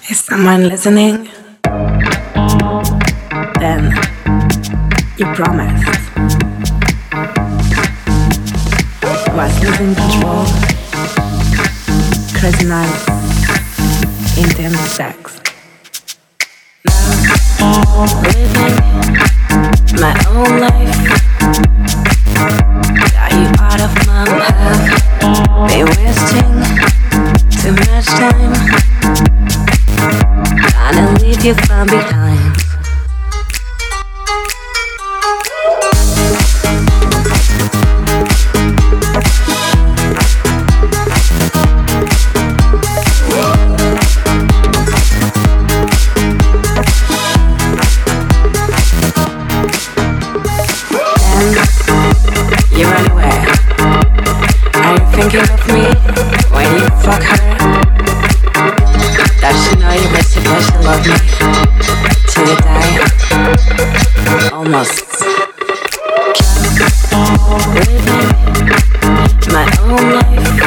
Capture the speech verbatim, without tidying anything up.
Is someone listening? Then you promised. Was losing control. Crazy nights. Intense sex. Now living my own life. Got you out of my path. Been wasting too much time. Trying to leave you far behind. You run away. Are you thinking of me when you fuck her? Does she know you miss it, but she love me till you die? Almost. Just living my own life.